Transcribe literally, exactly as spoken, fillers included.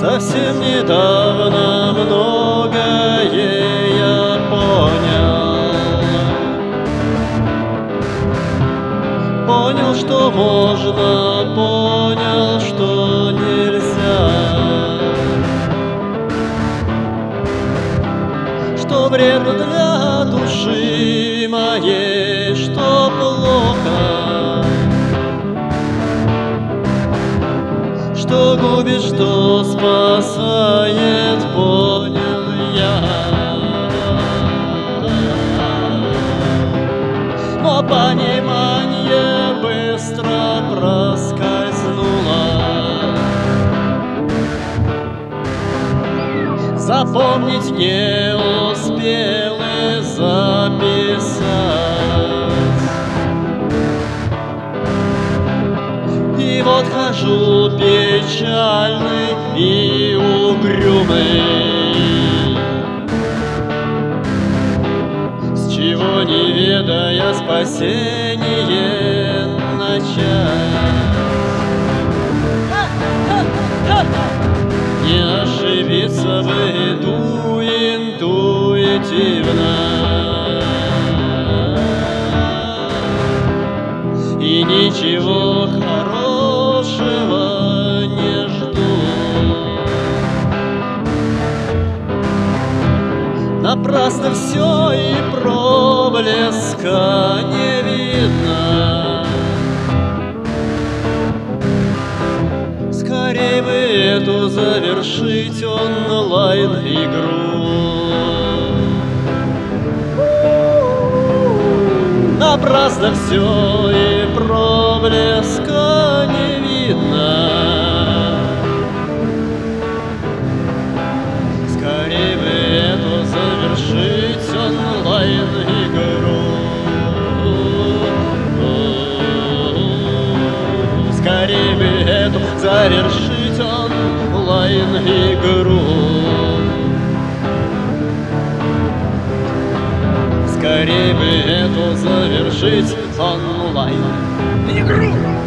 Совсем недавно многое я понял. Понял, что можно, понял, что нельзя, что вредно для души моей, что плохо, что губит, что спасает, понял я. Но понимание быстро проскользнуло. Запомнить не успел и записать. И вот хожу печальный и угрюмый, с чего, не ведая, спасение начать. Не ошибиться бы иду интуитивно, и ничего хорошего не жду. Напрасно все и проблеска не видно. Скорей бы эту завершить онлайн-игру. Напрасно все и проблеска не видно. Скорей бы эту завершить онлайн-игру. Скорей бы эту завершить онлайн-игру. Скорей бы эту завершить онлайн-игру.